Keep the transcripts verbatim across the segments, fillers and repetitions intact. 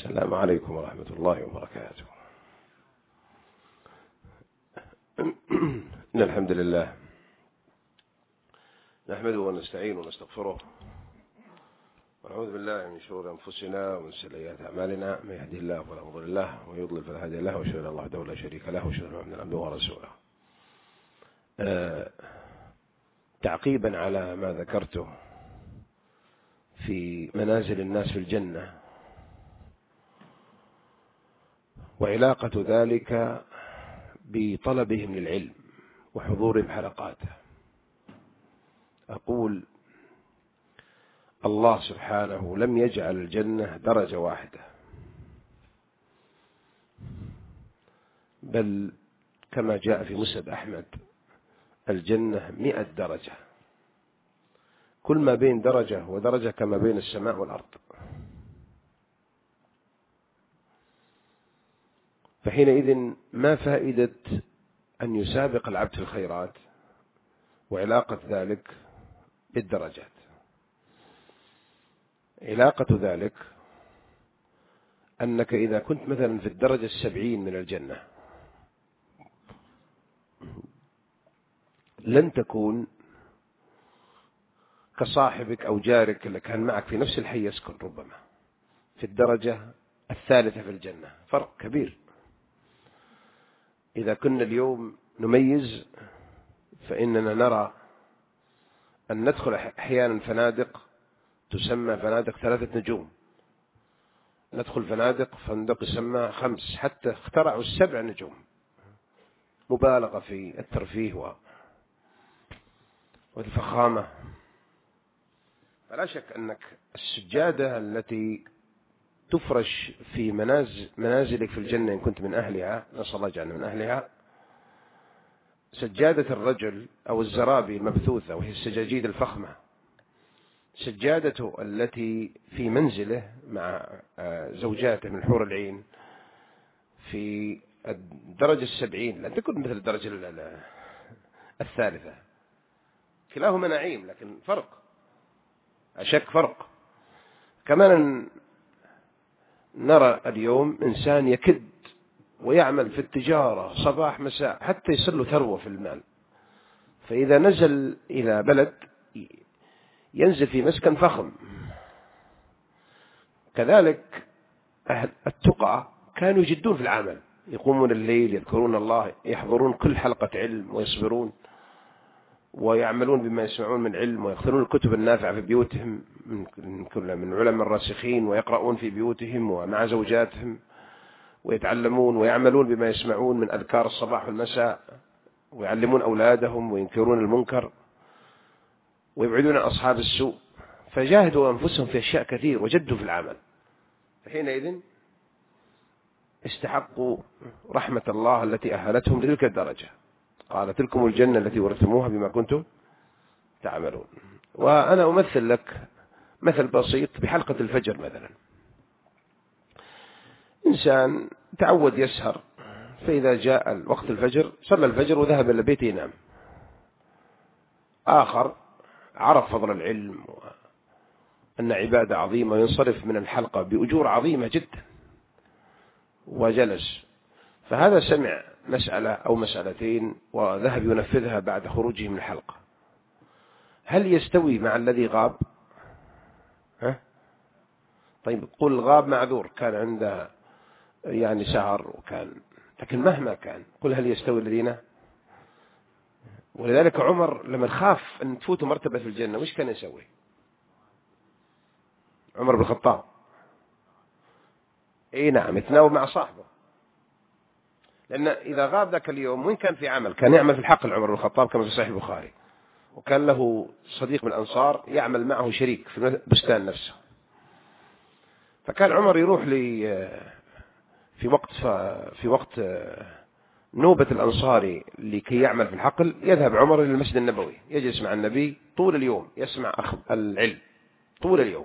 السلام عليكم ورحمة الله وبركاته. إن الحمد لله نحمده ونستعينه ونستغفره ونعوذ بالله من شرور أنفسنا ومن سيئات أعمالنا، من يهده الله فلا مضل له ويضلل فلا هادي له، وأشهد أن لا إله إلا الله وحده لا شريك له، وأشهد أن محمدا عبده ورسوله. آه تعقيبا على ما ذكرته في منازل الناس في الجنة وعلاقة ذلك بطلبهم للعلم وحضورهم حلقاته، أقول الله سبحانه لم يجعل الجنة درجة واحدة، بل كما جاء في مسند أحمد الجنة مئة درجة، كل ما بين درجة ودرجة كما بين السماء والأرض. فحينئذ ما فائدة أن يسابق العبد في الخيرات وعلاقة ذلك بالدرجات؟ علاقة ذلك أنك إذا كنت مثلا في الدرجة السبعين من الجنة لن تكون كصاحبك أو جارك اللي كان معك في نفس الحي يسكن ربما في الدرجة الثالثة في الجنة، فرق كبير. إذا كنا اليوم نميز فإننا نرى أن ندخل أحيانا فنادق تسمى فنادق ثلاثة نجوم، ندخل فنادق فندق يسمى خمس، حتى اخترعوا السبع نجوم، مبالغة في الترفيه والفخامة. فلا شك أنك السجادة التي تفرش في منازل منازلك في الجنة إن كنت من أهلها، نسأل الله يجعلنا من أهلها، سجادة الرجل أو الزرابي المبثوثة وهي السجاجيد الفخمة، سجادته التي في منزله مع زوجاته من حور العين في الدرجة السبعين لن تكون مثل الدرجة الثالثة، كلاهما نعيم لكن فرق، أشك فرق. كمان نرى اليوم إنسان يكد ويعمل في التجارة صباح مساء حتى يصل له ثروة في المال، فإذا نزل إلى بلد ينزل في مسكن فخم. كذلك أهل التقى كانوا يجدون في العمل، يقومون الليل يذكرون الله، يحضرون كل حلقة علم ويصبرون ويعملون بما يسمعون من علم، ويختارون الكتب النافعة في بيوتهم من كل من علماء الراسخين، ويقرؤون في بيوتهم ومع زوجاتهم، ويتعلمون ويعملون بما يسمعون من أذكار الصباح والمساء، ويعلمون أولادهم وينكرون المنكر ويبعدون عن أصحاب السوء، فجاهدوا أنفسهم في أشياء كثير وجدوا في العمل، فحينئذ استحقوا رحمة الله التي أهلتهم لتلك الدرجة. قال تلكم الجنة التي ورثتموها بما كنتم تعملون. وأنا أمثل لك مثل بسيط بحلقة الفجر مثلا، إنسان تعود يسهر، فإذا جاء وقت الفجر صلى الفجر وذهب إلى بيته ينام. آخر عرف فضل العلم وأن عبادة عظيمة وينصرف من الحلقة بأجور عظيمة جدا وجلس، فهذا سمع مسألة أو مسألتين وذهب ينفذها بعد خروجه من الحلقة، هل يستوي مع الذي غاب؟ ها؟ طيب قل غاب معذور، كان عنده يعني سهر وكان، لكن مهما كان قل هل يستوي الذين؟ ولذلك عمر لما خاف أن تفوت مرتبة في الجنة وش كان يسوي؟ عمر بن الخطاب اي نعم يتناوب مع صاحبه، لأن إذا غاب ذاك اليوم وين كان في عمل كان يعمل في الحقل عمر بن الخطاب كما في صحيح البخاري، وكان له صديق من الأنصار يعمل معه شريك في البستان نفسه، فكان عمر يروح لي في وقت في وقت نوبة الأنصاري لكي يعمل في الحقل، يذهب عمر إلى المسجد النبوي يجلس مع النبي طول اليوم يسمع العلم طول اليوم.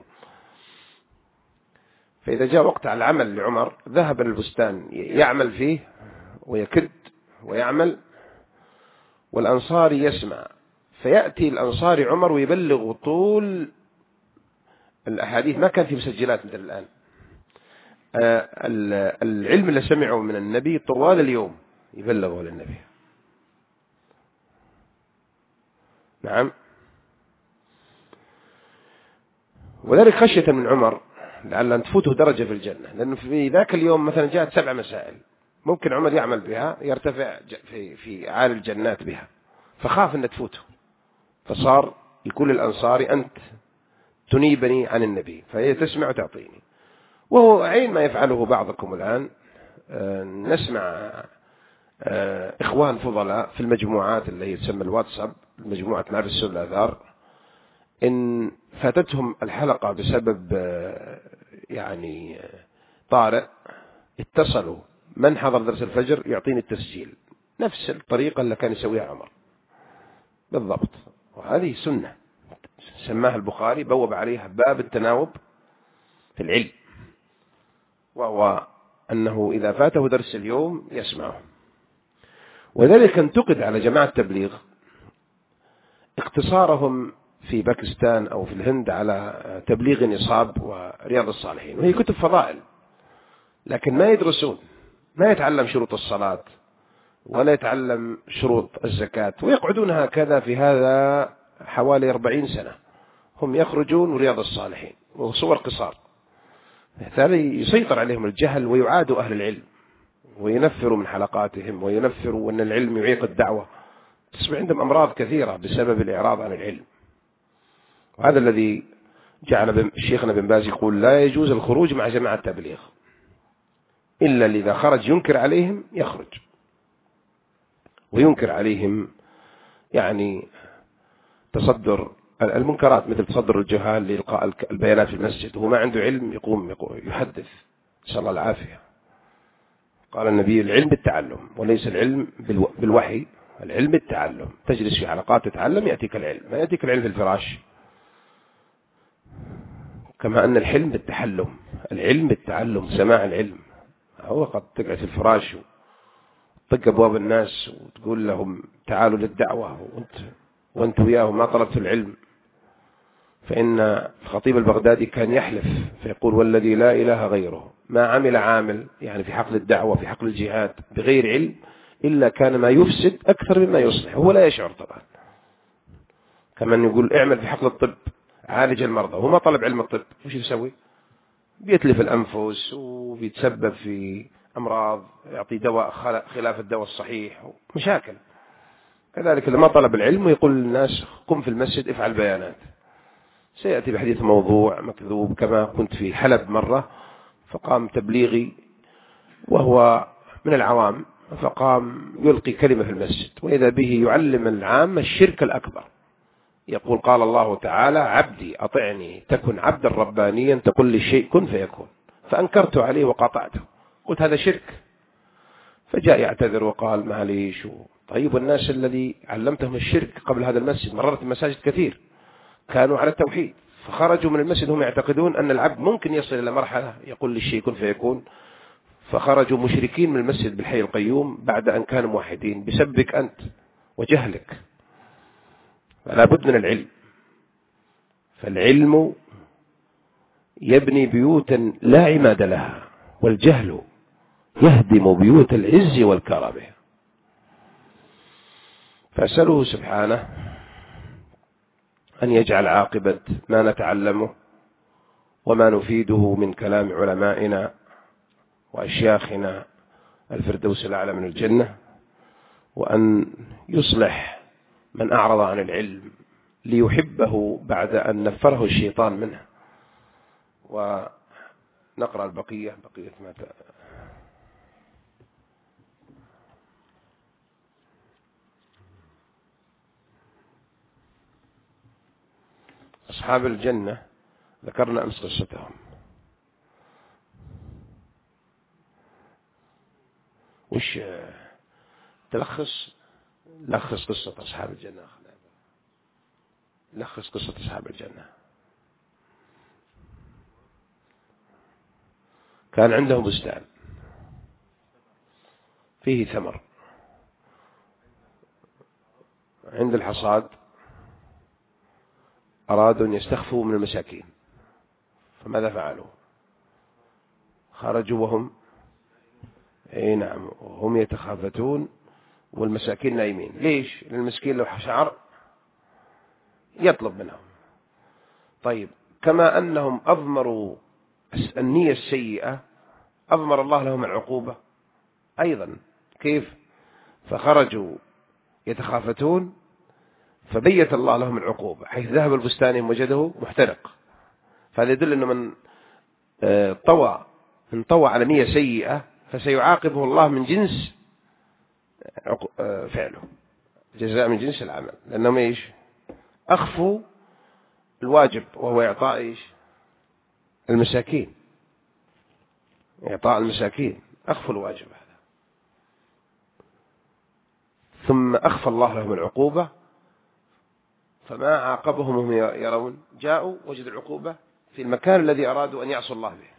فإذا جاء وقت على العمل لعمر ذهب للبستان يعمل فيه ويكد ويعمل، والأنصاري يسمع، فيأتي الأنصاري عمر ويبلغ طول الأحاديث، ما كان في مسجلات مثل الآن، العلم اللي سمعه من النبي طوال اليوم يبلغه للنبي. نعم. وذلك خشية من عمر لعل أن تفوته درجة في الجنة، لأنه في ذاك اليوم مثلا جاءت سبع مسائل ممكن عمر يعمل بها يرتفع في في أعالي الجنات بها، فخاف أن تفوته، فصار يقول للأنصاري أنت تنيبني عن النبي، فهي تسمع وتعطيني. وهو عين ما يفعله بعضكم الآن. نسمع إخوان فضلاء في المجموعات اللي هي تسمى الواتساب، مجموعة معرفة السنة والآثار، إن فاتتهم الحلقة بسبب يعني طارئ، اتصلوا من حضر درس الفجر يعطيني التسجيل، نفس الطريقة اللي كان يسويها عمر بالضبط. وهذه سنة سماها البخاري، بوب عليها باب التناوب في العلم، وهو أنه إذا فاته درس اليوم يسمعه. وذلك انتقد على جماعة التبليغ اقتصارهم في باكستان أو في الهند على تبليغ نصاب ورياض الصالحين، وهي كتب فضائل، لكن ما يدرسون، ما يتعلم شروط الصلاة ولا يتعلم شروط الزكاة، ويقعدون هكذا في هذا حوالي أربعين سنة هم يخرجون ورياض الصالحين وصور قصار. بالتالي يسيطر عليهم الجهل ويعادوا أهل العلم وينفروا من حلقاتهم وينفروا أن العلم يعيق الدعوة. تصبح عندهم أمراض كثيرة بسبب الإعراض عن العلم. وهذا الذي جعل شيخنا بن باز يقول لا يجوز الخروج مع جماعة التبليغ إلا إذا خرج ينكر عليهم يخرج وينكر عليهم يعني تصدر المنكرات، مثل تصدر الجهال لإلقاء البيانات في المسجد وهو ما عنده علم، يقوم يحدث، نسأل الله العافية. قال النبي العلم بالتعلم وليس العلم بالوحي، العلم بالتعلم. تجلس في حلقات تتعلم يأتيك العلم، ما يأتيك العلم في الفراش. كما أن الحلم بالتحلم، العلم بالتعلم، سماع العلم. هو قد تقعد في الفراش وتطق أبواب الناس وتقول لهم تعالوا للدعوة وأنت وأنت وياهم ما طلبت العلم. فإن الخطيب البغدادي كان يحلف فيقول والذي لا إله غيره ما عمل عامل، يعني في حقل الدعوة في حقل الجهاد بغير علم، إلا كان ما يفسد أكثر مما يصلح، هو لا يشعر طبعا. كمان يقول اعمل في حقل الطب عالج المرضى، هو ما طلب علم الطب، وش يسوي؟ بيتلف الأنفس وبيتسبب في أمراض، يعطي دواء خلاف الدواء الصحيح، مشاكل. كذلك لما طلب العلم ويقول للناس قم في المسجد افعل بيانات. سيأتي بحديث موضوع مكذوب، كما كنت في حلب مرة فقام تبليغي وهو من العوام، فقام يلقي كلمة في المسجد وإذا به يعلم العام الشرك الأكبر. يقول قال الله تعالى عبدي أطعني تكن عبدا ربانيا تقول لي شيء كن فيكون، فأنكرت عليه وقاطعته، قلت هذا شرك. فجاء يعتذر وقال معليش. طيب الناس الذي علمتهم الشرك قبل هذا المسجد، مررت المساجد كثير كانوا على التوحيد، فخرجوا من المسجد هم يعتقدون أن العبد ممكن يصل إلى مرحلة يقول لي شيء كن فيكون، فخرجوا مشركين من المسجد بالحي القيوم بعد أن كانوا موحدين بسببك أنت وجهلك. فلا بد من العلم، فالعلم يبني بيوتا لا عماد لها، والجهل يهدم بيوت العز والكرم. فأسأله سبحانه أن يجعل عاقبة ما نتعلمه وما نفيده من كلام علمائنا وأشياخنا الفردوس الأعلى من الجنة، وأن يصلح من أعرض عن العلم ليحبه بعد أن نفره الشيطان منه. ونقرأ البقية بقية ما ت... أصحاب الجنة ذكرنا أمس قصتهم. وش تلخص لخص قصة أصحاب الجنة، لخص قصة أصحاب الجنة. كان عندهم بستان فيه ثمر، عند الحصاد أرادوا أن يستخفوا من المساكين، فماذا فعلوا؟ خرجوا وهم اي نعم وهم يتخافتون والمساكين نايمين. ليش؟ لأن المسكين لو شعر يطلب منهم. طيب كما أنهم أضمروا النية السيئة أضمر الله لهم العقوبة أيضا. كيف؟ فخرجوا يتخافتون فبيت الله لهم العقوبة، حيث ذهب البستان وجده محترق. فهذا يدل أنه من طوى من طوى على نية سيئة فسيعاقبه الله من جنس فعله، جزاء من جنس العمل، لأنهم إيش؟ أخفوا الواجب وهو إعطاء إيش؟ المساكين، إعطاء المساكين، أخفوا الواجب هذا. ثم أخفى الله لهم العقوبة فما عاقبهم هم يرون، جاءوا وجدوا العقوبة في المكان الذي أرادوا أن يعصوا الله به.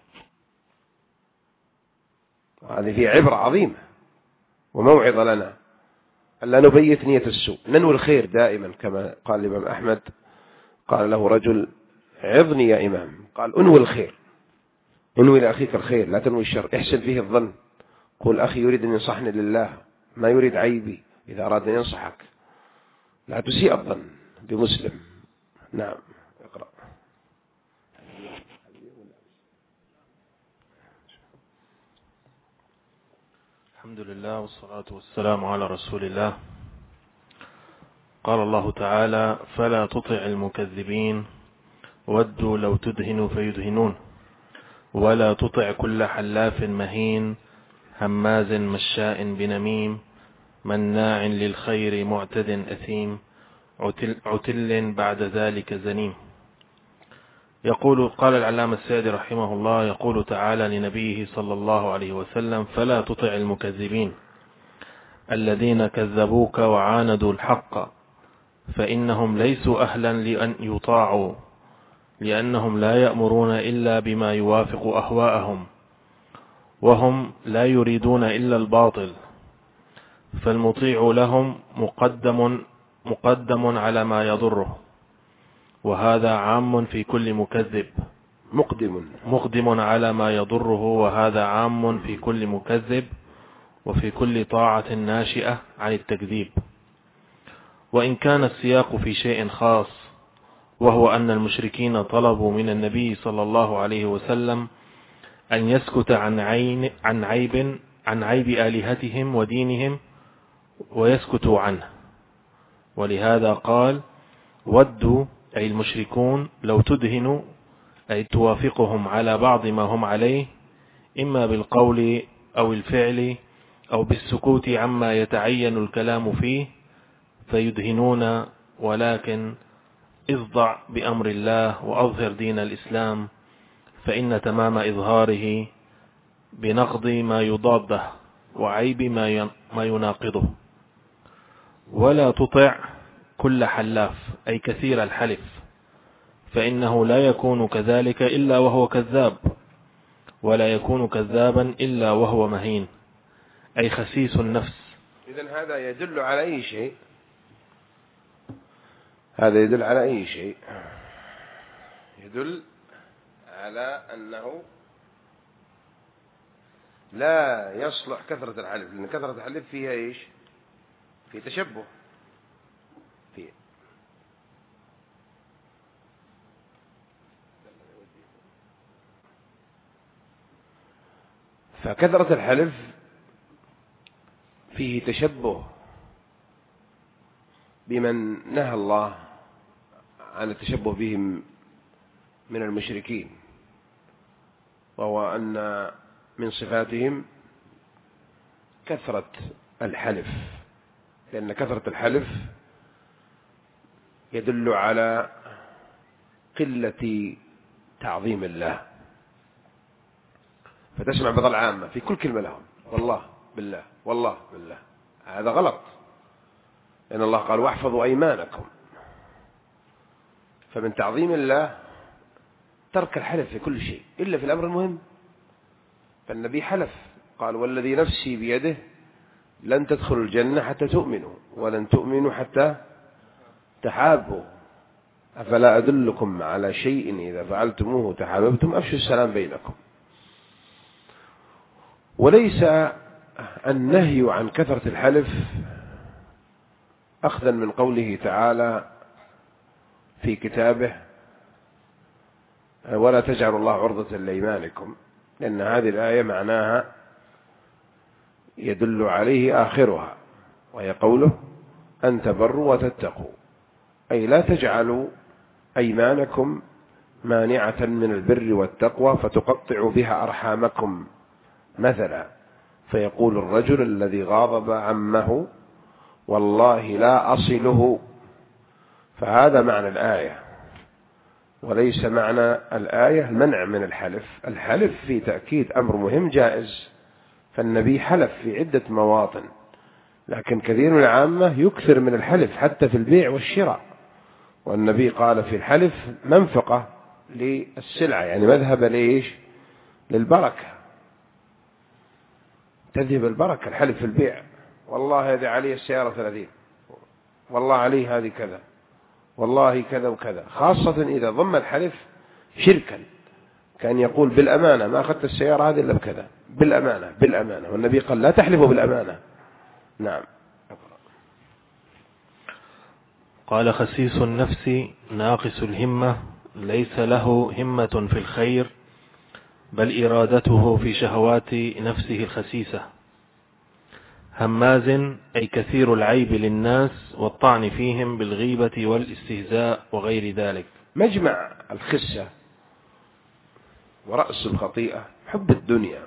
وهذه فيه عبرة عظيمة وموعظة لنا ألا نبيت نية السوء، ننوي الخير دائما. كما قال الإمام أحمد قال له رجل عظني يا إمام، قال انوي الخير، انوي لأخيك الخير لا تنوي الشر، احسن فيه الظن، قل أخي يريد أن ينصحني لله ما يريد عيبي، إذا أراد أن ينصحك لا تسيء الظن بمسلم. نعم اقرأ. الحمد لله والصلاة والسلام على رسول الله. قال الله تعالى: فلا تطع المكذبين ودوا لو تدهن فيدهنون ولا تطع كل حلاف مهين هماز مشاء بنميم مناع للخير معتد أثيم عتل, عتل بعد ذلك زنيم. يقول قال العلامة السعدي رحمه الله: يقول تعالى لنبيه صلى الله عليه وسلم: فلا تطع المكذبين الذين كذبوك وعاندوا الحق فإنهم ليسوا أهلا لأن يطاعوا، لأنهم لا يأمرون إلا بما يوافق أهواءهم وهم لا يريدون إلا الباطل، فالمطيع لهم مقدم مقدم على ما يضره، وهذا عام في كل مكذب. مقدم مقدم على ما يضره، وهذا عام في كل مكذب وفي كل طاعة ناشئة عن التكذيب. وإن كان السياق في شيء خاص، وهو أن المشركين طلبوا من النبي صلى الله عليه وسلم أن يسكت عن عين عن عيب عن عيب آلهتهم ودينهم ويسكتوا عنه، ولهذا قال: ودوا أي المشركون لو تدهنوا، أي توافقهم على بعض ما هم عليه، إما بالقول أو الفعل أو بالسكوت عما يتعين الكلام فيه، فيدهنون، ولكن اصدع بأمر الله وأظهر دين الإسلام، فإن تمام إظهاره بنقض ما يضاده وعيب ما يناقضه. ولا تطع كل حلاف، أي كثير الحلف، فإنه لا يكون كذلك إلا وهو كذاب، ولا يكون كذابا إلا وهو مهين، أي خسيس النفس. إذن هذا يدل على أي شيء؟ هذا يدل على أي شيء؟ يدل على أنه لا يصلح كثرة الحلف، لأن كثرة الحلف فيها إيش؟ في تشبه فيه. فكثرة الحلف فيه تشبه بمن نهى الله عن التشبه بهم من المشركين، وهو أن من صفاتهم كثرة الحلف، لأن كثرة الحلف يدل على قلة تعظيم الله. فتسمع بضل عامة في كل كلمة لهم والله بالله والله بالله، هذا غلط، لأن الله قال: واحفظوا أيمانكم. فمن تعظيم الله ترك الحلف في كل شيء إلا في الأمر المهم. فالنبي حلف قال: والذي نفسي بيده لن تدخلوا الجنة حتى تؤمنوا ولن تؤمنوا حتى تحابوا، أفلا أدلكم على شيء إذا فعلتموه تحاببتم أفشوا السلام بينكم. وليس النهي عن كثرة الحلف أخذا من قوله تعالى في كتابه ولا تجعلوا الله عرضة لأيمانكم، لأن هذه الآية معناها يدل عليه آخرها، وهي قوله أن تبروا وتتقوا، أي لا تجعلوا أيمانكم مانعة من البر والتقوى فتقطعوا بها أرحامكم. مثلا فيقول الرجل الذي غاضب عمه والله لا أصله، فهذا معنى الآية، وليس معنى الآية المنع من الحلف. الحلف في تأكيد أمر مهم جائز، فالنبي حلف في عدة مواطن، لكن كثير من العامة يكثر من الحلف حتى في البيع والشراء، والنبي قال في الحلف منفقة للسلعة، يعني مذهب ليش؟ للبركة، تذهب البركة الحلف في البيع، والله هذه عليه السيارة ثلاثين، والله عليه هذه كذا، والله كذا وكذا، خاصة إذا ضم الحلف شركا، كان يقول بالأمانة ما أخذت السيارة هذه إلا بكذا، بالأمانة بالأمانة، والنبي قال لا تحلفوا بالأمانة. نعم. قال خسيس النفس ناقص الهمة ليس له همة في الخير بل إرادته في شهوات نفسه الخسيسة. هماز أي كثير العيب للناس والطعن فيهم بالغيبة والاستهزاء وغير ذلك. مجمع الخسة ورأس الخطيئة حب الدنيا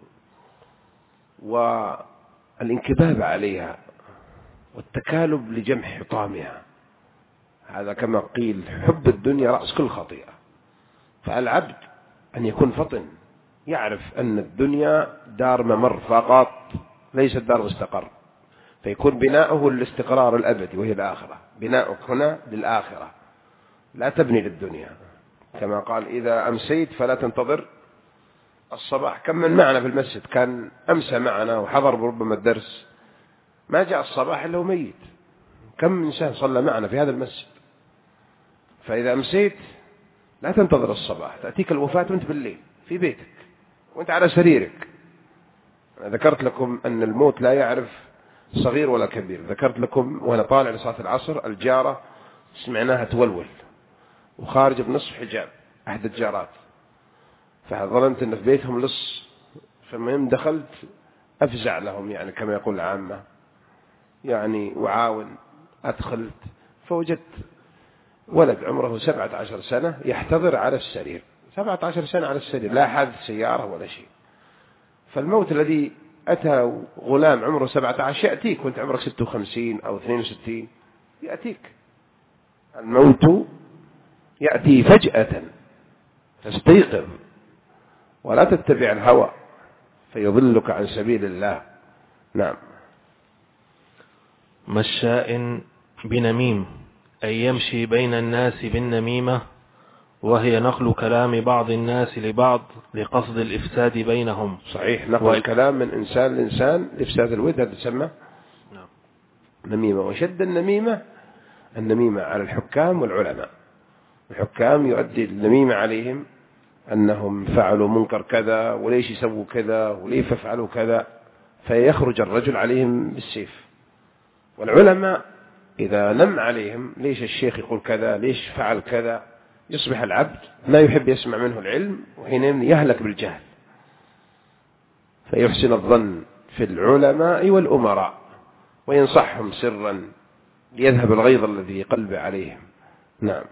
والانكباب عليها والتكالب لجمع حطامها، هذا كما قيل حب الدنيا رأس كل خطيئة. فالعبد أن يكون فطن، يعرف أن الدنيا دار ممر فقط، ليست دار مستقر، فيكون بناؤه الاستقرار الأبدي وهي الآخرة. بناؤك هنا للآخرة، لا تبني للدنيا، كما قال إذا أمسيت فلا تنتظر الصباح. كم من معنا في المسجد كان أمسى معنا وحضر ربما الدرس، ما جاء الصباح إلا ميت. كم إنسان صلى معنا في هذا المسجد. فإذا أمسيت لا تنتظر الصباح، تأتيك الوفاة وانت بالليل في بيتك وانت على سريرك. ذكرت لكم أن الموت لا يعرف صغير ولا كبير. ذكرت لكم وأنا طالع لصلاة العصر الجارة سمعناها تولول وخارج بنصف حجاب أحد الجارات، فظننت أن في بيتهم لص، فالمهم دخلت أفزع لهم يعني كما يقول العامة، يعني وعاون. أدخلت فوجدت ولد عمره سبعة عشر سنة يحتضر على السرير، سبعة عشر سنة على السرير، لا حادث سيارة ولا شيء. فالموت الذي أتى غلام عمره سبعة عشر يأتيك وانت عمرك ستة وخمسين أو اثنين وستين، يأتيك الموت، يأتي فجأة، فاستيقظ ولا تتبع الهوى فيضلك عن سبيل الله. نعم. مشاء بنميم أي يمشي بين الناس بالنميمة، وهي نقل كلام بعض الناس لبعض لقصد الإفساد بينهم. صحيح، نقل و... الكلام من إنسان لإنسان لإفساد الود، هذا تسمى نعم. نميمة. وشد النميمة النميمة على الحكام والعلماء. الحكام يؤدي النميمة عليهم أنهم فعلوا منكر كذا، وليش يسووا كذا، وليش يفعلوا كذا، فيخرج الرجل عليهم بالسيف. والعلماء إذا نم عليهم ليش الشيخ يقول كذا، ليش فعل كذا، يصبح العبد ما يحب يسمع منه العلم، وحينئذ يهلك بالجهل. فيحسن الظن في العلماء والأمراء وينصحهم سرا ليذهب الغيظ الذي قلب عليهم. نعم.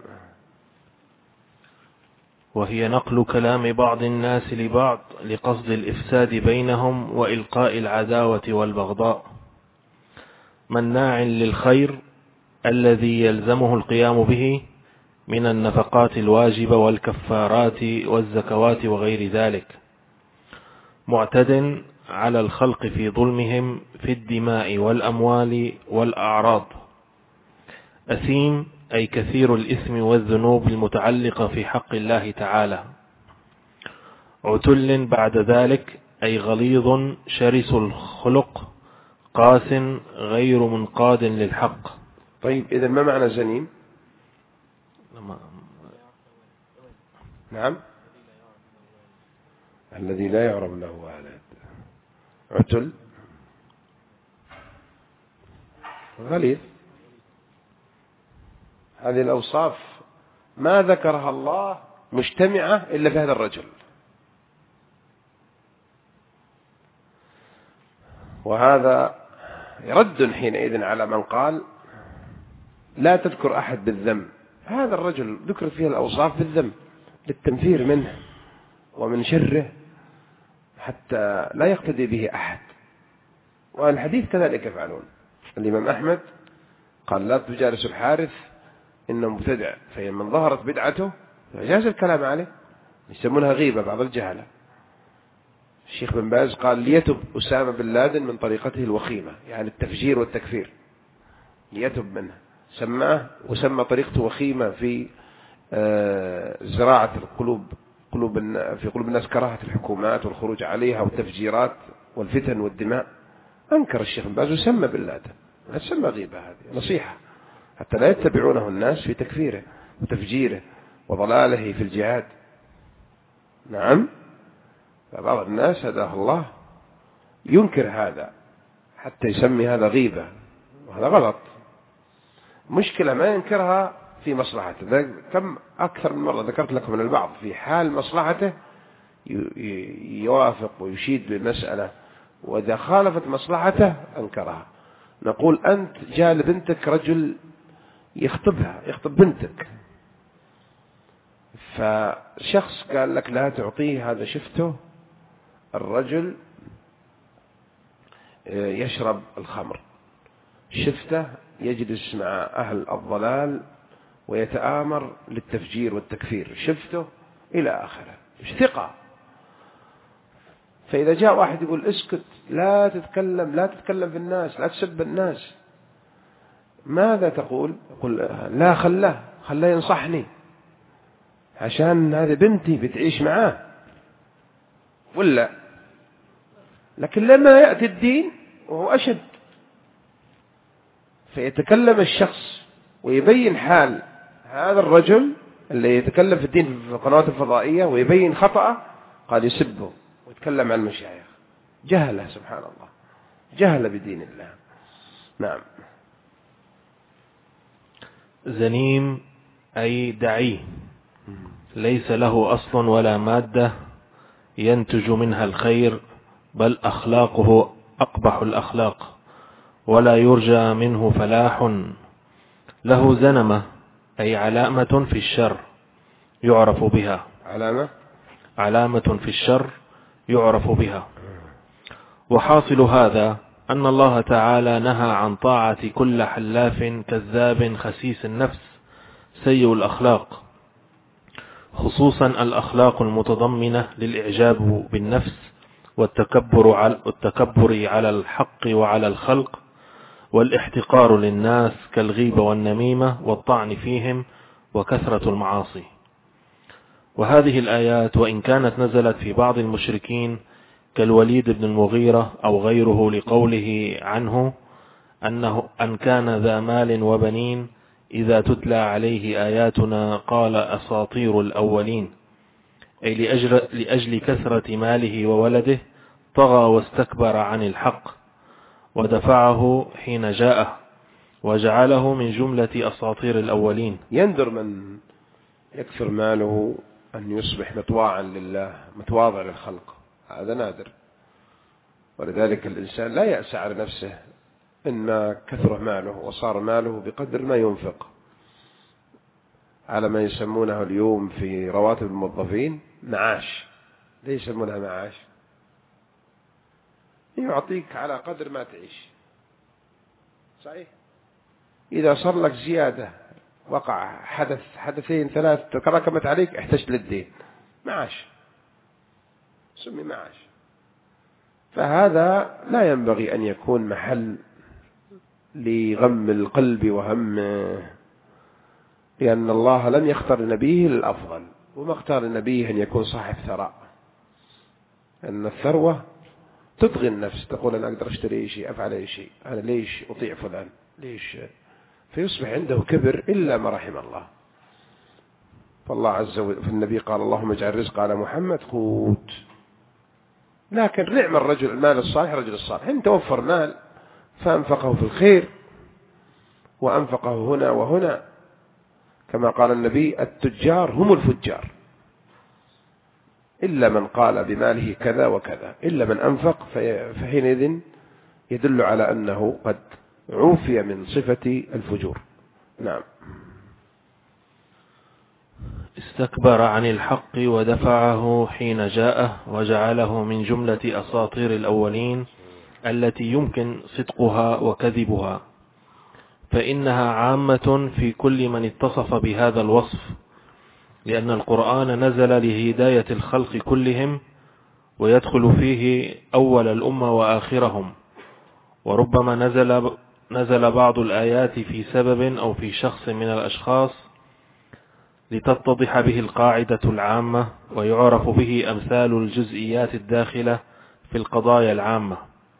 وهي نقل كلام بعض الناس لبعض لقصد الإفساد بينهم وإلقاء العداوة والبغضاء. مناع للخير الذي يلزمه القيام به من النفقات الواجبة والكفارات والزكوات وغير ذلك. معتد على الخلق في ظلمهم في الدماء والأموال والأعراض. أثيم أي كثير الإثم والذنوب المتعلقة في حق الله تعالى. عتل بعد ذلك أي غليظ شرس الخلق قاس غير منقاد للحق. طيب إذا ما معنى زنيم؟ نعم، الذي لا يعرف له ولد. عتل، غليظ. هذه الأوصاف ما ذكرها الله مجتمعة إلا في هذا الرجل. وهذا يرد حينئذ على من قال لا تذكر أحد بالذم. هذا الرجل ذكر فيه الأوصاف بالذم للتنفير منه ومن شره حتى لا يقتدي به أحد. والحديث كذلك يفعلون. الإمام أحمد قال لا تجالس الحارث إنه مبتدع، فمن ظهرت بدعته فجاز الكلام عليه، يسمونها غيبة بعض الجهلة. الشيخ بن باز قال ليتب أسامة بن لادن من طريقته الوخيمة، يعني التفجير والتكفير، ليتب منه، سماه وسمى طريقته وخيمة في زراعة القلوب قلوب في قلوب الناس كراهة الحكومات والخروج عليها والتفجيرات والفتن والدماء. أنكر الشيخ بن باز وسمى بن لادن، هتسمى غيبة، هذه نصيحة حتى لا يتبعونه الناس في تكفيره وتفجيره وضلاله في الجهاد. نعم، فبعض الناس هداه الله ينكر هذا حتى يسمي هذا غيبة، وهذا غلط. مشكلة ما ينكرها في مصلحته. كم أكثر من مرة ذكرت لكم من البعض في حال مصلحته يوافق ويشيد بالمسألة، وإذا خالفت مصلحته أنكرها. نقول أنت جاء لبنتك رجل يخطبها، يخطب بنتك، فشخص قال لك لا تعطيه هذا، شفته الرجل يشرب الخمر، شفته يجلس مع أهل الضلال ويتآمر للتفجير والتكفير، شفته إلى آخره، ثقة. فإذا جاء واحد يقول اسكت، لا تتكلم، لا تتكلم في الناس، لا تسب الناس، ماذا تقول؟ يقول لا، خلاه خلاه ينصحني عشان هذه بنتي بتعيش معاه، ولا؟ لكن لما يأتي الدين وهو أشد، فيتكلم الشخص ويبين حال هذا الرجل اللي يتكلم في الدين في القنوات الفضائية ويبين خطأه، قال يسبه ويتكلم عن المشايخ. جهله سبحان الله، جهل بدين الله. نعم. زنيم أي دعي، ليس له أصل ولا مادة ينتج منها الخير، بل أخلاقه أقبح الأخلاق، ولا يرجى منه فلاح. له زنمة أي علامة في الشر يعرف بها، علامة علامة في الشر يعرف بها. وحاصل هذا أن الله تعالى نهى عن طاعة كل حلاف كذاب خسيس النفس سيء الأخلاق، خصوصا الأخلاق المتضمنة للإعجاب بالنفس والتكبر على, التكبر على الحق وعلى الخلق، والاحتقار للناس كالغيبة والنميمة والطعن فيهم وكثرة المعاصي. وهذه الآيات وإن كانت نزلت في بعض المشركين كالوليد بن المغيرة أو غيره لقوله عنه أنه أن كان ذا مال وبنين إذا تتلى عليه آياتنا قال أساطير الأولين، أي لأجل, لأجل كثرة ماله وولده طغى واستكبر عن الحق ودفعه حين جاءه وجعله من جملة أساطير الأولين. يندر من يكثر ماله أن يصبح مطواعا لله متواضع للخلق، هذا نادر. ولذلك الإنسان لا يأسى على نفسه إن كثر ماله وصار ماله بقدر ما ينفق على ما يسمونه اليوم في رواتب الموظفين معاش. ليش يسمونها معاش؟ يعطيك على قدر ما تعيش، صحيح. إذا صار لك زيادة، وقع حدث حدثين ثلاث تراكمت عليك، احتجت للدين، معاش، سمي معاش. فهذا لا ينبغي أن يكون محل لغم القلب وهمه، لأن الله لم يختار نبيه للأفضل، وما اختار نبيه أن يكون صاحب ثراء. أن الثروة تطغي النفس، تقول أنا أقدر أشتري شيء، أفعل أي شيء، أنا ليش أطيع فلان، ليش، فيصبح عنده كبر إلا ما رحم الله. فالله عز وجل في النبي قال اللهم اجعل رزق على محمد قوت، لكن نعم الرجل المال الصالح رجل الصالح، إن توفر مال فأنفقه في الخير وأنفقه هنا وهنا، كما قال النبي التجار هم الفجار، إلا من قال بماله كذا وكذا، إلا من أنفق فحينئذ يدل على أنه قد عوفي من صفة الفجور. نعم. استكبر عن الحق ودفعه حين جاءه وجعله من جملة أساطير الأولين التي يمكن صدقها وكذبها، فإنها عامة في كل من اتصف بهذا الوصف، لأن القرآن نزل لهداية الخلق كلهم ويدخل فيه أول الأمة وآخرهم، وربما نزل نزل بعض الآيات في سبب أو في شخص من الأشخاص لتتضح به القاعدة العامة ويعرف به أمثال الجزئيات الداخلة في القضايا العامة.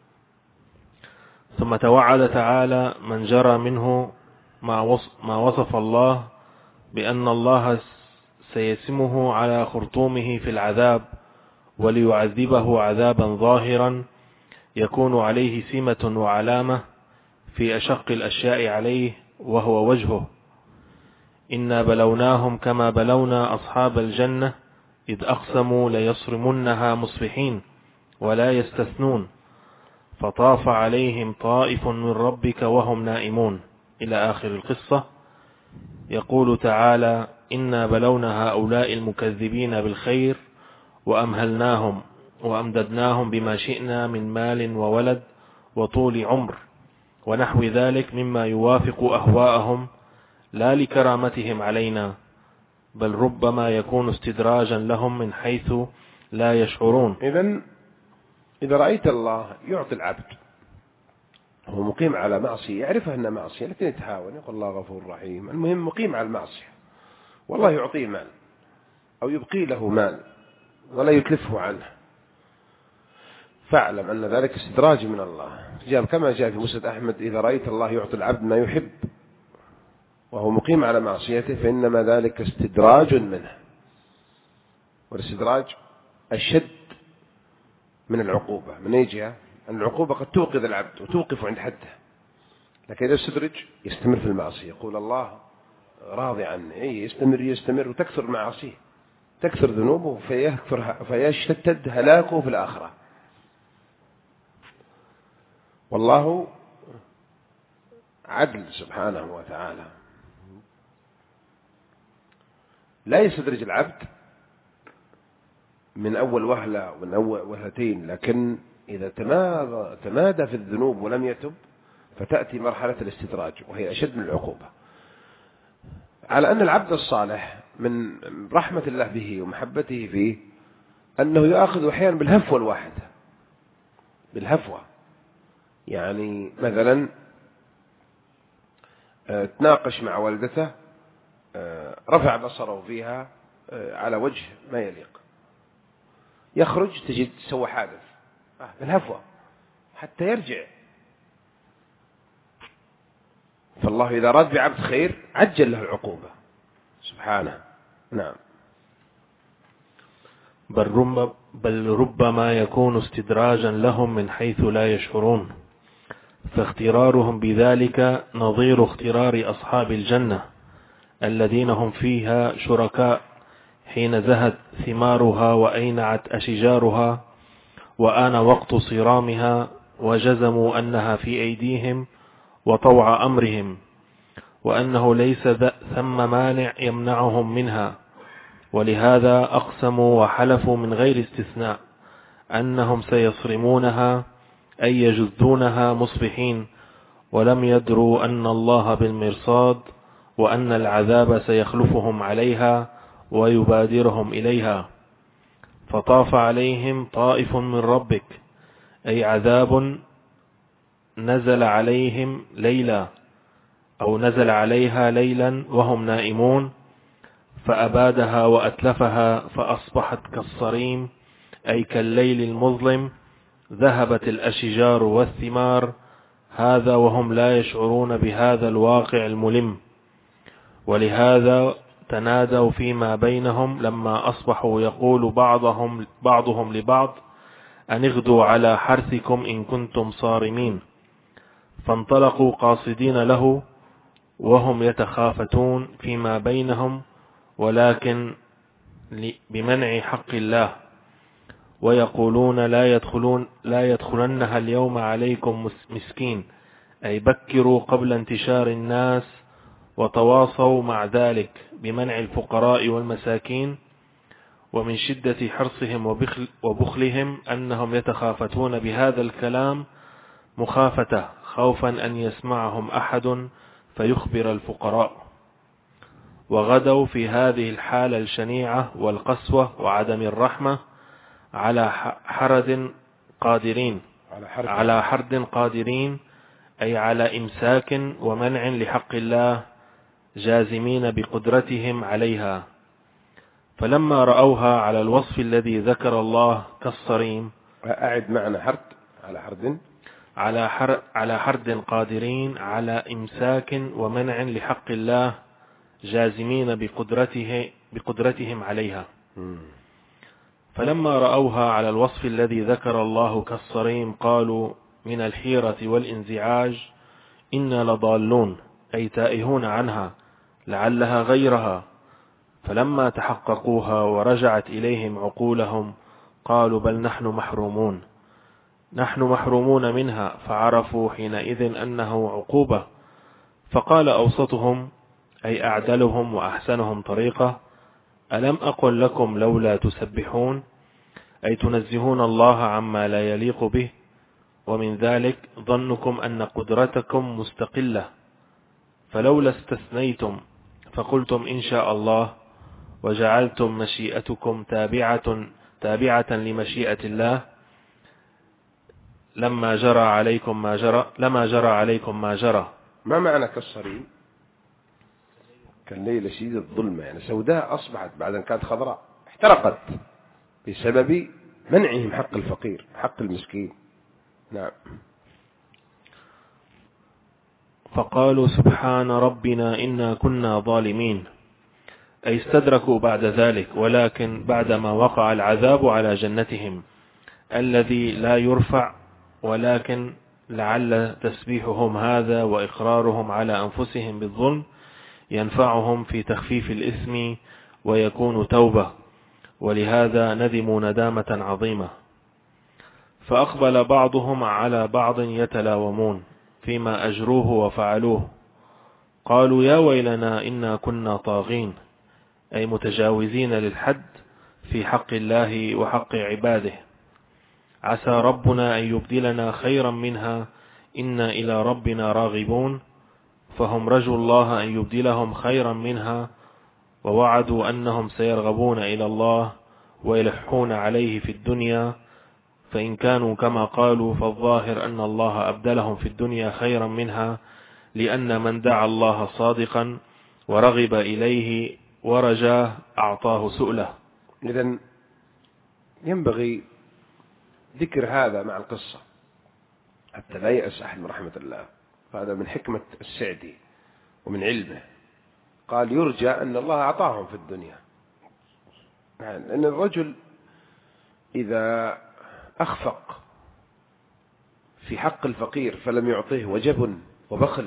ثم توعد تعالى من جرى منه ما وصف الله بأن الله سيسمه على خرطومه في العذاب وليعذبه عذابا ظاهرا يكون عليه سمة وعلامة في أشق الأشياء عليه وهو وجهه. إنا بلوناهم كما بلونا أصحاب الجنة إذ أقسموا ليصرمنها مصبحين ولا يستثنون فطاف عليهم طائف من ربك وهم نائمون إلى آخر القصة. يقول تعالى إنا بلونا هؤلاء المكذبين بالخير وأمهلناهم وأمددناهم بما شئنا من مال وولد وطول عمر ونحو ذلك مما يوافق أهواءهم لا لكرامتهم علينا، بل ربما يكون استدراجا لهم من حيث لا يشعرون. إذن إذا رأيت الله يعطي العبد هو مقيم على معصية، يعرفه أنه معصية لكن يتهاون، يقول الله غفور رحيم، المهم مقيم على المعصية، والله يعطيه مال أو يبقي له مال ولا يتلفه عنه، فاعلم أن ذلك استدراج من الله. جاء كما جاء في مسند أحمد إذا رأيت الله يعطي العبد ما يحب وهو مقيم على معصيته فإنما ذلك استدراج منه، والاستدراج أشد من العقوبة. من أي جهة؟ أن العقوبة قد توقظ العبد وتوقف عند حده، لكن إذا استدرج يستمر في المعصية، يقول الله راضي عنه، إيه يستمر يستمر وتكثر معاصيه، تكثر ذنوبه فيكثر فيشتد هلاكه في الآخرة. والله عدل سبحانه وتعالى، لا يستدرج العبد من أول وهلة ومن أول وهلتين، لكن إذا تمادى, تمادى في الذنوب ولم يتب فتأتي مرحلة الاستدراج وهي أشد من العقوبة. على أن العبد الصالح من رحمة الله به ومحبته فيه أنه يأخذ أحيانا بالهفوة الواحدة، بالهفوة، يعني مثلا تناقش مع والدته رفع بصره فيها على وجه ما يليق، يخرج تجد سوى حادث بالهفوة حتى يرجع. فالله إذا راد بعبد خير عجل له العقوبة سبحانه. نعم. بل ربما يكون استدراجا لهم من حيث لا يشعرون، فاخترارهم بذلك نظير اخترار أصحاب الجنة الذين هم فيها شركاء حين زهت ثمارها وأينعت أشجارها وآن وقت صرامها وجزموا أنها في أيديهم وطوع أمرهم، وأنه ليس ثم مانع يمنعهم منها، ولهذا أقسموا وحلفوا من غير استثناء أنهم سيصرمونها أي يجذونها مصبحين، ولم يدروا أن الله بالمرصاد وأن العذاب سيخلفهم عليها ويبادرهم إليها. فطاف عليهم طائف من ربك أي عذاب نزل عليهم ليلا أو نزل عليها ليلا وهم نائمون فأبادها وأتلفها فأصبحت كالصريم أي كالليل المظلم، ذهبت الأشجار والثمار، هذا وهم لا يشعرون بهذا الواقع الملم. ولهذا تنادوا فيما بينهم لما أصبحوا يقول بعضهم, بعضهم لبعض أن اغدوا على حرثكم إن كنتم صارمين. فانطلقوا قاصدين له وهم يتخافتون فيما بينهم، ولكن بمنع حق الله، ويقولون لا يدخلون لا يدخلنها اليوم عليكم مسكين، أي بكروا قبل انتشار الناس، وتواصوا مع ذلك بمنع الفقراء والمساكين. ومن شدة حرصهم وبخل وبخلهم أنهم يتخافتون بهذا الكلام مخافته، خوفا أن يسمعهم أحد فيخبر الفقراء. وغدوا في هذه الحالة الشنيعة والقسوة وعدم الرحمة على حرد قادرين على حرد قادرين أي على إمساك ومنع لحق الله، جازمين بقدرتهم عليها. فلما رأوها على الوصف الذي ذكر الله كالصريم. أعد معنا حرد على حرد على حر على حرد قادرين على إمساك ومنع لحق الله، جازمين بقدرته بقدرتهم عليها. م. فلما رأوها على الوصف الذي ذكر الله كالصريم قالوا من الحيرة والانزعاج إنا لضالون، أي تائهون عنها لعلها غيرها. فلما تحققوها ورجعت إليهم عقولهم قالوا بل نحن محرومون نحن محرومون منها، فعرفوا حينئذ أنه عقوبة. فقال أوسطهم أي أعدلهم وأحسنهم طريقة ألم أقل لكم لولا تسبحون، أي تنزهون الله عما لا يليق به، ومن ذلك ظنكم أن قدرتكم مستقلة، فلولا استثنيتم فقلتم إن شاء الله، وجعلتم مشيئتكم تابعة تابعة لمشيئة الله، لما جرى عليكم ما جرى لما جرى عليكم ما جرى. ما معنى كالصريم؟ كالليل شديد الظلمة، يعني سوداء أصبحت بعد أن كانت خضراء، احترقت بسبب منعهم حق الفقير حق المسكين. نعم. فقالوا سبحان ربنا إنا كنا ظالمين، أي استدركوا بعد ذلك، ولكن بعدما وقع العذاب على جنتهم الذي لا يرفع، ولكن لعل تسبيحهم هذا وإقرارهم على أنفسهم بالظلم ينفعهم في تخفيف الإثم ويكون توبة، ولهذا ندموا ندامة عظيمة. فأقبل بعضهم على بعض يتلاومون فيما أجروه وفعلوه، قالوا يا ويلنا إنا كنا طاغين، أي متجاوزين للحد في حق الله وحق عباده، عسى ربنا أن يبدلنا خيرا منها إنا إلى ربنا راغبون. فهم رجوا الله أن يبدلهم خيرا منها، ووعدوا أنهم سيرغبون إلى الله ويلحون عليه في الدنيا، فإن كانوا كما قالوا فالظاهر أن الله أبدلهم في الدنيا خيرا منها، لأن من دعا الله صادقا ورغب إليه ورجاه أعطاه سؤله. إذن ينبغي ذكر هذا مع القصة حتى لا يأس أحد من رحمة الله، هذا من حكمة السعدي ومن علمه. قال يرجى أن الله أعطاهم في الدنيا، لأن الرجل إذا أخفق في حق الفقير فلم يعطيه وجب وبخل،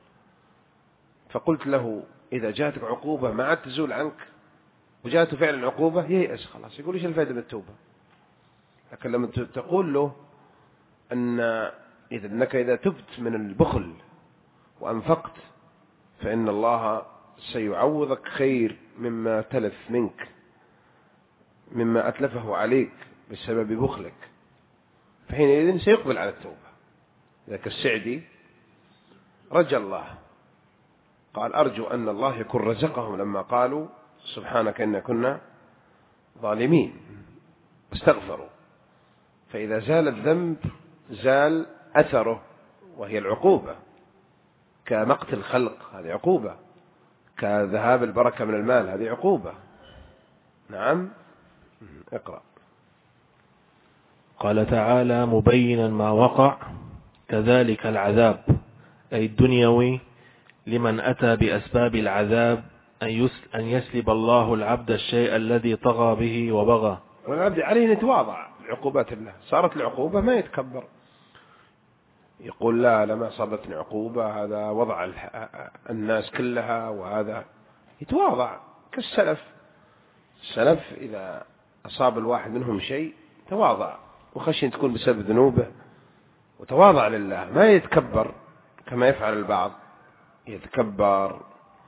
فقلت له إذا جاءتك عقوبة ما عاد تزول عنك وجاءته فعلا عقوبة ييأس خلاص، يقول إيش الفائدة من التوبة. لكن لما تقول له أن إذا أنك إذا تبت من البخل وأنفقت فإن الله سيعوضك خير مما تلف منك مما أتلفه عليك بسبب بخلك، فحينئذ سيقبل على التوبة. ذاك السعدي رجى الله، قال أرجو أن الله يكون رزقهم لما قالوا سبحانك إنا كنا ظالمين واستغفروا، فإذا زال الذنب زال أثره وهي العقوبة، كمقت الخلق هذه عقوبة، كذهاب البركة من المال هذه عقوبة. نعم. اقرأ. قال تعالى مبينا ما وقع كذلك العذاب، أي الدنيوي، لمن أتى بأسباب العذاب أن يسلب الله العبد الشيء الذي طغى به وبغى. والعبد عليه نتواضع عقوبات الله، صارت العقوبة ما يتكبر يقول لا لما أصابتني عقوبة هذا وضع الناس كلها، وهذا يتواضع كالسلف. السلف إذا أصاب الواحد منهم شيء تواضع وخشي أن تكون بسبب ذنوبه وتواضع لله، ما يتكبر كما يفعل البعض، يتكبر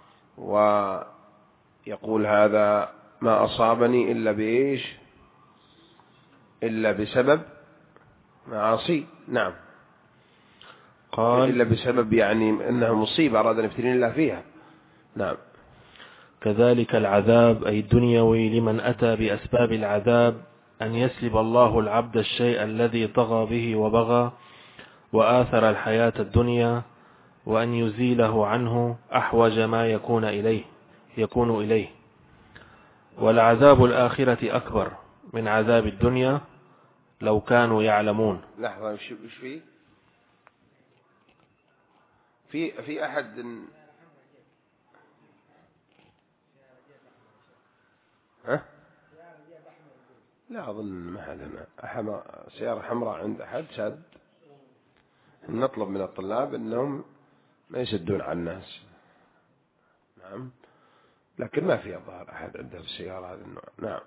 ويقول هذا ما أصابني إلا بإيش؟ إلا بسبب معاصي. نعم، قال إلا بسبب يعني أنها مصيبة أراد أن يفتني الله فيها. نعم. كذلك العذاب أي الدنيوي لمن أتى بأسباب العذاب أن يسلب الله العبد الشيء الذي طغى به وبغى وآثر الحياة الدنيا، وأن يزيله عنه أحوج ما يكون إليه يكون إليه. والعذاب الآخرة أكبر من عذاب الدنيا لو كانوا يعلمون. لحظة، وش فيه؟ في في أحد ها؟ لا أظن ما حدنا أحد سيارة حمراء عند أحد سد. نطلب من الطلاب أنهم ما يسدون على الناس. نعم، لكن ما في الظاهر أحد عنده في السيارة هذا النوع. نعم.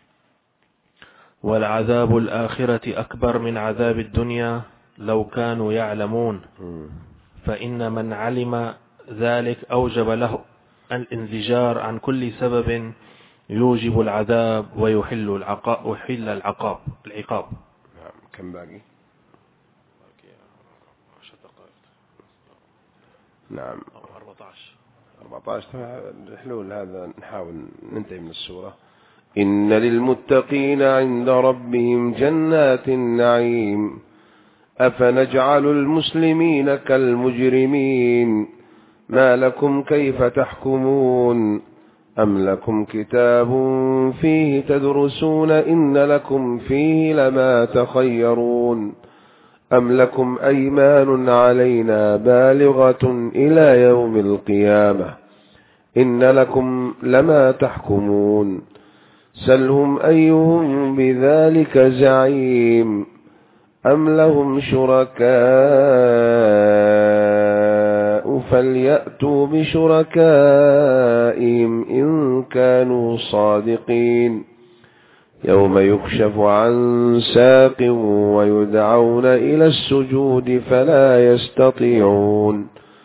والعذاب الآخرة أكبر من عذاب الدنيا لو كانوا يعلمون، فإن من علم ذلك أوجب له الانزجار عن كل سبب يوجب العذاب ويحل العقاب ويحل العقاب العقاب. نعم. كم باقي؟ نعم أربعة عشر. الحلول هذا نحاول ننتهي من السورة. إن للمتقين عند ربهم جنات النعيم أفنجعل المسلمين كالمجرمين ما لكم كيف تحكمون أم لكم كتاب فيه تدرسون إن لكم فيه لما تخيرون أم لكم أيمان علينا بالغة إلى يوم القيامة إن لكم لما تحكمون سلهم أيهم بذلك زعيم أم لهم شركاء فليأتوا بشركائهم إن كانوا صادقين يوم يكشف عن ساق ويدعون إلى السجود فلا يستطيعون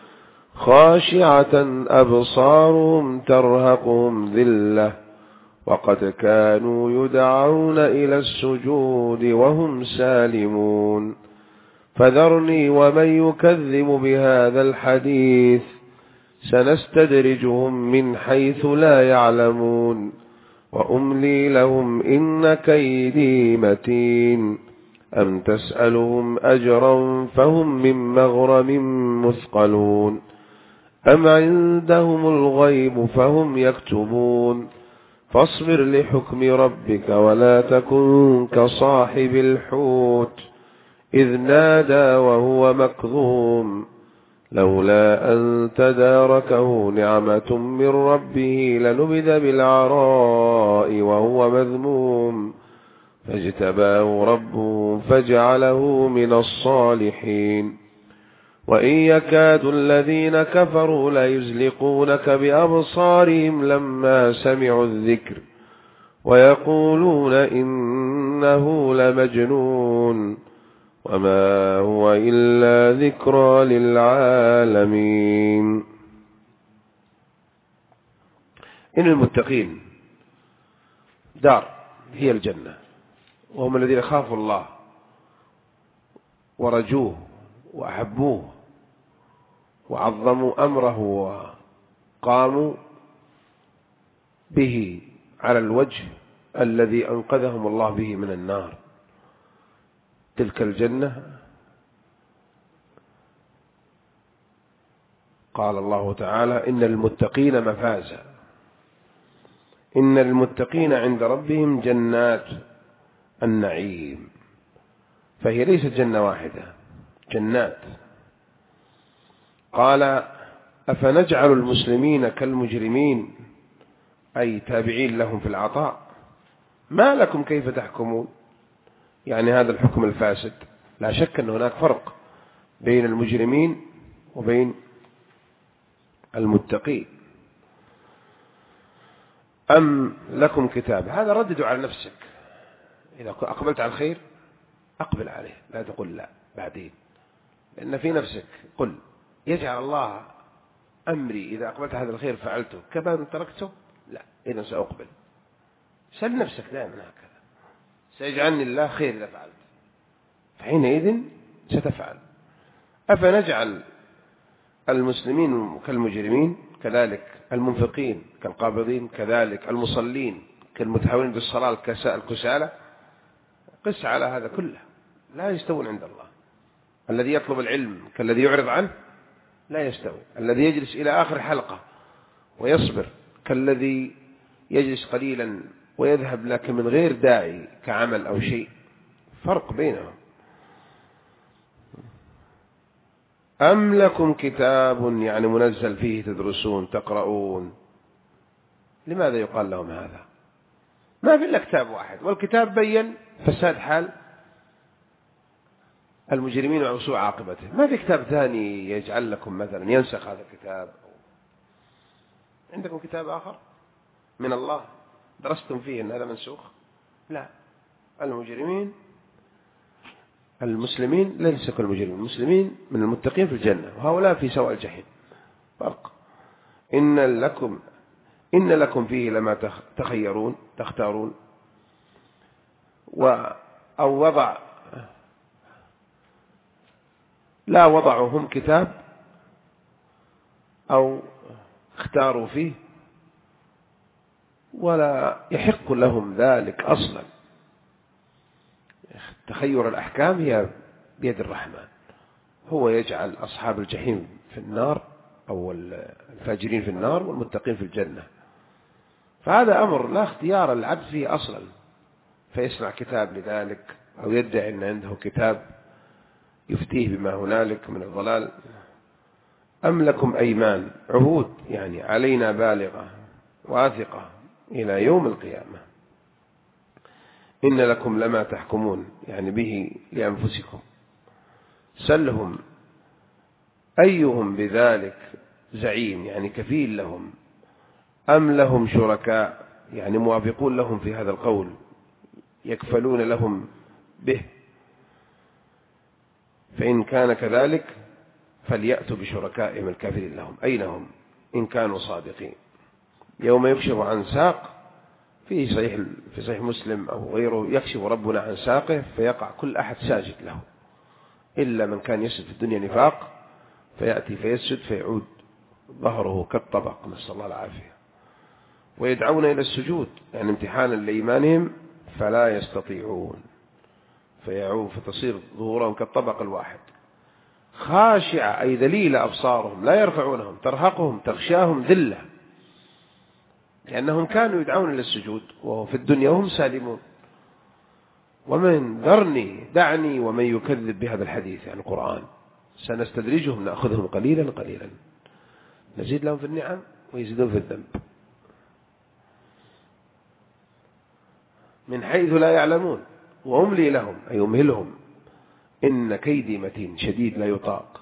خاشعة أبصارهم ترهقهم ذلة وقد كانوا يدعون إلى السجود وهم سالمون فذرني ومن يكذب بهذا الحديث سنستدرجهم من حيث لا يعلمون وأملي لهم إن كيدي متين أم تسألهم أجرا فهم من مغرم مثقلون أم عندهم الغيب فهم يكتبون فاصبر لحكم ربك ولا تكن كصاحب الحوت إذ نادى وهو مكظوم لولا أن تداركه نعمة من ربه لنبذ بالعراء وهو مذموم فاجتباه ربه فجعله من الصالحين وإن يكاد الذين كفروا ليزلقونك بأبصارهم لما سمعوا الذكر ويقولون إنه لمجنون وما هو إلا ذكرى للعالمين. إن المتقين دار هي الجنة وهم الذين خافوا الله ورجوه وأحبوه وعظموا أمره وقاموا به على الوجه الذي أنقذهم الله به من النار. تلك الجنة قال الله تعالى إن المتقين مفازا إن المتقين عند ربهم جنات النعيم، فهي ليست جنة واحدة، جنات. قال أفنجعل المسلمين كالمجرمين أي تابعين لهم في العطاء ما لكم كيف تحكمون يعني هذا الحكم الفاسد. لا شك أن هناك فرق بين المجرمين وبين المتقين. أم لكم كتاب، هذا رددوا على نفسك. إذا أقبلت على الخير أقبل عليه، لا تقول لا بعدين، لأن في نفسك قل يجعل الله أمري إذا أقبلت هذا الخير فعلته كما تركته، لا إذا سأقبل. سل نفسك دائما هكذا، سيجعلني الله خير إذا فعلت، فحينئذ ستفعل. أفنجعل المسلمين كالمجرمين، كذلك المنفقين كالقابضين، كذلك المصلين كالمتهاونين بالصلاة الكسالى. قس على هذا كله، لا يستوون عند الله. الذي يطلب العلم كالذي يعرض عنه لا يستوي. الذي يجلس إلى آخر حلقة ويصبر كالذي يجلس قليلا ويذهب لكن من غير داعي كعمل أو شيء، فرق بينهم. أم لكم كتاب يعني منزل فيه تدرسون تقرؤون. لماذا يقال لهم هذا؟ ما في إلا كتاب واحد، والكتاب بين فساد حال المجرمين وسوء عاقبته. ما في كتاب ثاني يجعل لكم مثلا ينسخ هذا الكتاب. عندكم كتاب آخر من الله درستم فيه أن هذا منسوخ؟ لا. المجرمين المسلمين ليس كالمجرمين، المسلمين من المتقين في الجنة، وهؤلاء في سواء الجحيم. فرق. إن لكم إن لكم فيه لما تخيرون تختارون. أو وضع لا وضعوا هم كتاب أو اختاروا فيه، ولا يحق لهم ذلك أصلا. تخير الأحكام هي بيد الرحمن، هو يجعل أصحاب الجحيم في النار أو الفاجرين في النار والمتقين في الجنة. فهذا أمر لا اختيار العبد فيه أصلا، فيصنع كتاب لذلك أو يدعي أن عنده كتاب يفتيه بما هنالك من الضلال. أم لكم أيمان، عهود يعني علينا بالغة واثقة إلى يوم القيامة. إن لكم لما تحكمون يعني به لأنفسكم. سلهم أيهم بذلك زعيم يعني كفيل لهم. أم لهم شركاء يعني موافقون لهم في هذا القول، يكفلون لهم به. فإن كان كذلك فليأتوا بشركائهم الكافرين لهم. أين هم إن كانوا صادقين؟ يوم يكشف عن ساق، في صحيح في صحيح مسلم أو غيره، يكشف ربنا عن ساقه فيقع كل أحد ساجد له، إلا من كان يسجد في الدنيا نفاق، فيأتي فيسجد فيعود ظهره كالطبق، نسأل الله العافية. ويدعون إلى السجود يعني امتحانا لإيمانهم فلا يستطيعون، فيعود فتصير ظهورهم كالطبق الواحد. خاشعة أي ذليلة أبصارهم، لا يرفعونهم، ترهقهم تغشاهم ذلة، لأنهم كانوا يدعون إلى السجود وهو في الدنيا وهم سالمون. ومن ذرني دعني ومن يكذب بهذا الحديث عن القرآن سنستدرجهم نأخذهم قليلا قليلا، نزيد لهم في النعم ويزيدون في الذنب من حيث لا يعلمون. وأملي لهم أي أمهلهم، إن كيدي متين شديد لا يطاق.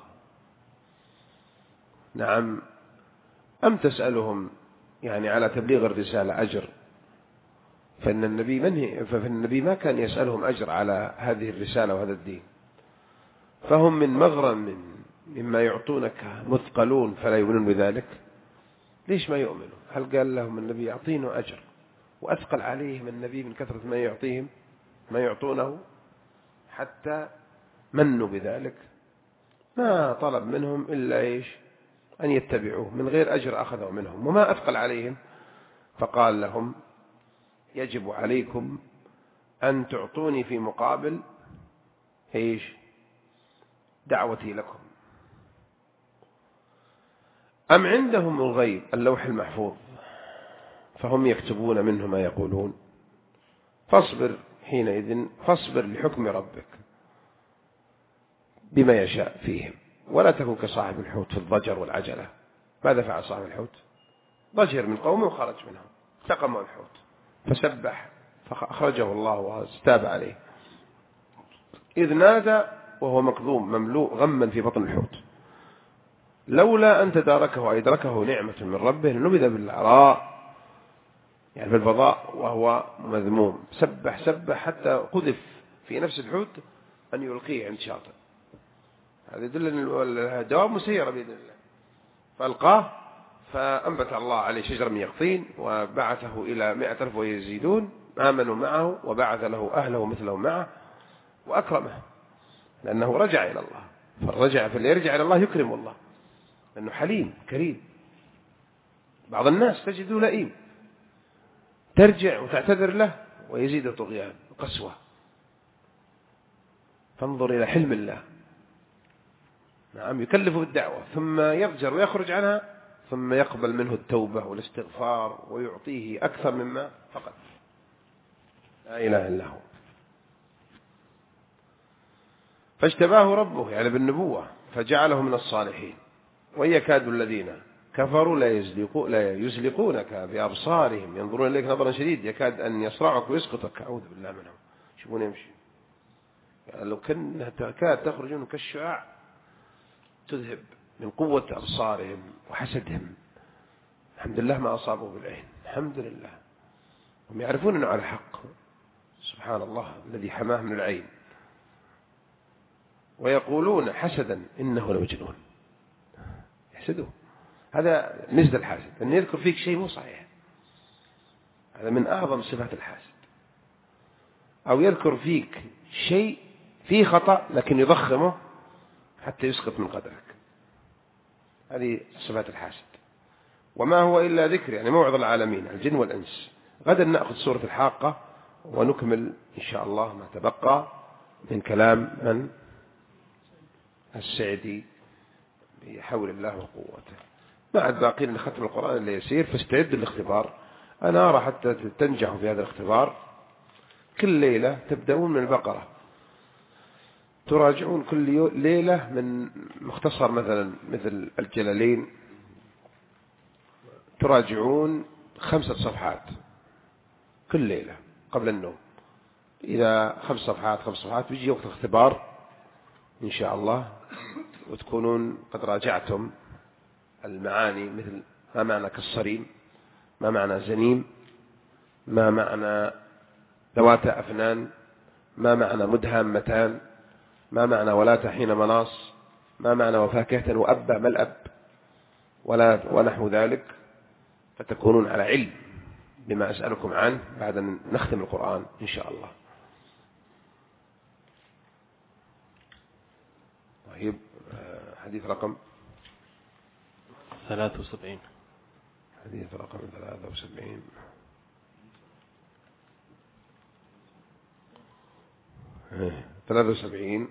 نعم. أم تسألهم يعني على تبليغ الرسالة أجر، فإن النبي من فالنبي ما كان يسألهم أجر على هذه الرسالة وهذا الدين، فهم من مغرم من مما يعطونك مثقلون فلا يؤمنون بذلك. ليش ما يؤمنوا؟ هل قال لهم النبي يعطينه أجر وأثقل عليهم النبي من كثرة ما يعطيهم ما يعطونه حتى منوا بذلك؟ ما طلب منهم إلا إيش؟ أن يتبعوه من غير أجر أخذوا منهم، وما أثقل عليهم. فقال لهم يجب عليكم أن تعطوني في مقابل إيش؟ دعوتي لكم. أم عندهم الغيب اللوح المحفوظ فهم يكتبون منه ما يقولون. فاصبر حينئذ فاصبر لحكم ربك بما يشاء فيهم، ولا تكن كصاحب الحوت في الضجر والعجلة. ماذا فعل صاحب الحوت؟ ضجر من قومه وخرج منهم، التقمه الحوت فسبح فأخرجه الله واستاب عليه. إذ نادى وهو مكظوم مملوء غما في بطن الحوت، لولا أن تداركه وأدركه نعمة من ربه نبذ بالعراء يعني في الفضاء وهو مذموم. سبح سبح حتى قذف في نفس الحوت أن يلقيه عند شاطئ. هذا يدل أن الدواب مسيرة بإذن الله. فألقاه فأنبت الله عليه شجرة من يقطين وبعثه إلى مئة ألف ويزيدون آمنوا معه، وبعث له أهله مثله معه وأكرمه لأنه رجع إلى الله. فالرجع فاللي يرجع إلى الله يكرم الله لأنه حليم كريم. بعض الناس تجده لئيم، ترجع وتعتذر له ويزيد طغيان وقسوة. فانظر إلى حلم الله. نعم يكلف بالدعوة ثم يضجر ويخرج عنها ثم يقبل منه التوبة والاستغفار ويعطيه أكثر مما فقط. لا إله إلا هو. فاجتباه ربه يعني بالنبوة فجعله من الصالحين. ويكاد الذين كفروا لا يزلقوا لا يزلقونك بأبصارهم ينظرون إليك نظرا شديد يكاد أن يصرعك ويسقطك. أعوذ بالله منهم. شوفون يمشي يعني لو كان تكاد تخرج منه كالشعاع تذهب من قوة أبصارهم وحسدهم. الحمد لله ما أصابه بالعين، الحمد لله. هم يعرفون أنه على حق، سبحان الله الذي حماه من العين. ويقولون حسدا إنه لمجنون. يحسدوه. هذا مزد الحاسد أن يذكر فيك شيء مو صحيح. هذا من أعظم صفات الحاسد. أو يذكر فيك شيء فيه خطأ لكن يضخمه حتى يسقط من قدرك. هذه صفات الحاسد. وما هو إلا ذكر يعني موعظ العالمين الجن والإنس. غدا نأخذ سورة الحاقة ونكمل إن شاء الله ما تبقى من كلام من السعدي بحول الله وقوته. مع الباقين لختم القرآن اللي يسير. فاستعدوا للاختبار. أنا أرى حتى تنجحوا في هذا الاختبار كل ليلة تبدأون من البقرة، تراجعون كل ليلة من مختصر مثلا مثل الجلالين، تراجعون خمسة صفحات كل ليلة قبل النوم. إذا خمس صفحات خمس صفحات بيجي وقت الاختبار إن شاء الله وتكونون قد راجعتم المعاني مثل ما معنى كالصريم، ما معنى زنيم، ما معنى ذوات أفنان، ما معنى مدهامتان، ما معنى ولا تحين مناص، ما معنى وفاكهة وأبا ما الأب ولا ونحو ذلك. فتكونون على علم بما أسألكم عنه بعد أن نختم القرآن إن شاء الله. طيب حديث رقم ثلاثة وسبعين. حديث رقم ثلاثة وسبعين. ثلاثة وسبعين.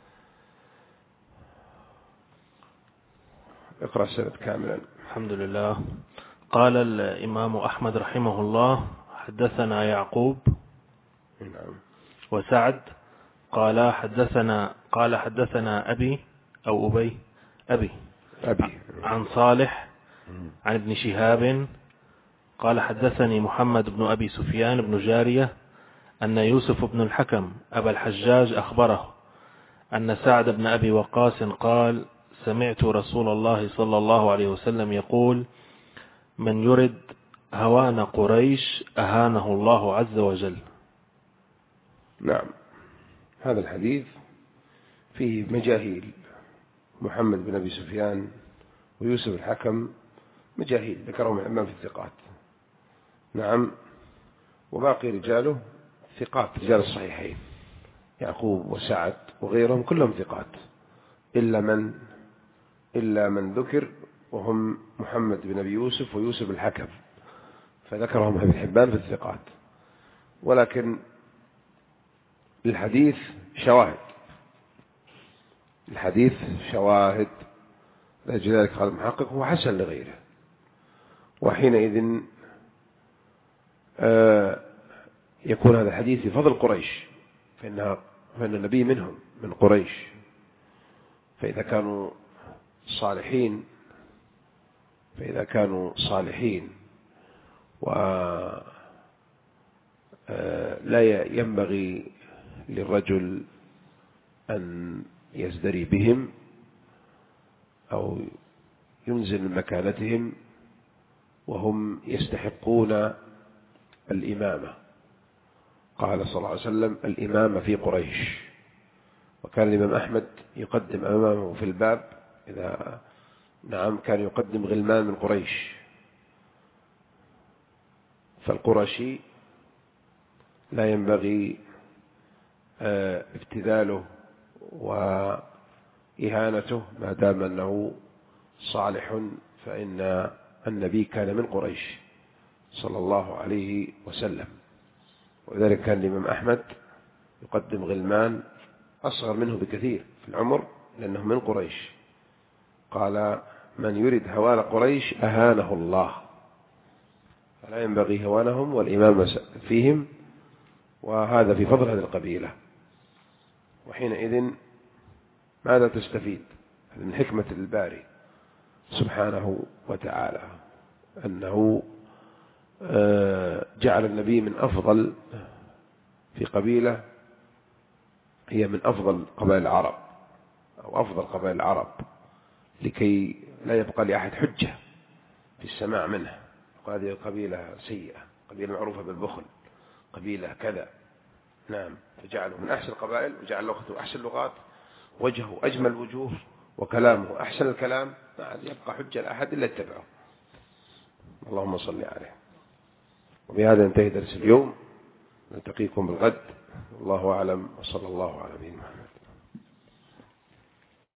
اقرأ السند كاملا. الحمد لله. قال الإمام أحمد رحمه الله حدثنا يعقوب نعم. وسعد قال حدثنا قال حدثنا أبي أو أبي أبي أبي عن صالح عن ابن شهاب قال حدثني محمد بن أبي سفيان بن جارية أن يوسف بن الحكم أبا الحجاج أخبره أن سعد بن أبي وقاص قال سمعت رسول الله صلى الله عليه وسلم يقول من يرد هوان قريش أهانه الله عز وجل. نعم. هذا الحديث فيه مجاهيل. محمد بن أبي سفيان ويوسف الحكم مجاهيل ذكرهم الإمام في الثقات. نعم. وباقي رجاله ثقات رجال الصحيحين يعقوب وسعد وغيرهم كلهم ثقات إلا من إلا من ذكر وهم محمد بن أبي يوسف ويوسف الحكم فذكرهم ابن حبان في الثقات. ولكن الحديث شواهد الحديث شواهد لذلك قال المحقق هو حسن لغيره. وحينئذ آه يكون هذا الحديث في فضل قريش فإنها فإن النبي منهم من قريش. فإذا كانوا صالحين فإذا كانوا صالحين ولا ينبغي للرجل أن يزدري بهم أو ينزل من مكانتهم وهم يستحقون الإمامة. قال صلى الله عليه وسلم: الإمامة في قريش. وكان الإمام أحمد يقدم أمامه في الباب إذا نعم كان يقدم غلمان من قريش. فالقرشي لا ينبغي ابتذاله وإهانته ما دام أنه صالح، فإن النبي كان من قريش صلى الله عليه وسلم. ولذلك كان الإمام أحمد يقدم غلمان أصغر منه بكثير في العمر لأنه من قريش. قال: من يرد هوان قريش أهانه الله. فلا ينبغي هوانهم والإمام فيهم، وهذا في فضل هذه القبيلة. وحينئذ ماذا تستفيد من حكمة الباري سبحانه وتعالى؟ أنه جعل النبي من أفضل في قبيلة هي من أفضل قبائل العرب أو أفضل قبائل العرب، لكي لا يبقى لأحد حجة في السماع منه. هذه قبيلة سيئة، قبيلة معروفة بالبخل، قبيلة كذا. نعم، فجعله من أحسن القبائل، وجعل لغته أحسن اللغات، وجهه أجمل الوجوه، وكلامه أحسن الكلام. ما عاد يبقى حجة لأحد إلا اتبعه. اللهم صل عليه. وبهذا ينتهي درس اليوم، نلتقيكم بالغد. والله أعلم، وصلى الله على نبينا محمد.